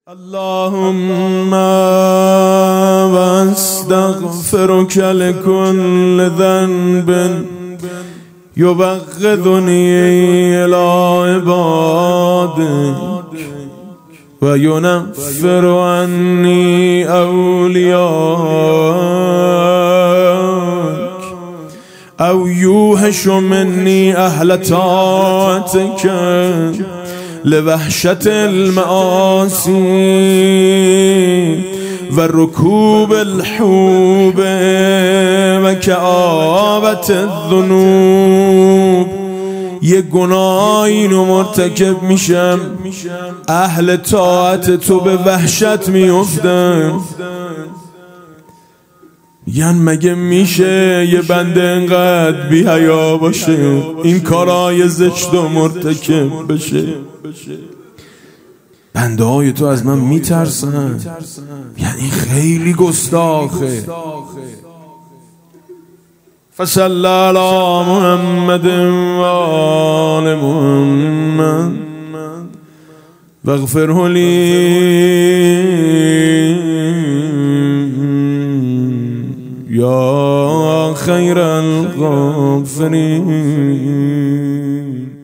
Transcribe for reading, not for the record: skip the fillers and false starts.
اللهم واستغفرك لكل ذنب يبغضني إلى عبادك وينفر عني أولياءك أو يوهش مني أهل طاعتك لوحشة المعاصي وركوب الحوب وكآبة الذنوب. یه گناه اینو مرتکب میشم، اهل طاعت تو به وحشت میافتن. یعنی مگه میشه یه بنده انقدر بی حیا باشه این کارای زشت و مرتکب بشه؟ بنده های تو از من میترسن، یعنی خیلی گستاخه. فصلی علی محمد و آل محمد واغفره لی یا خیر الغافرین.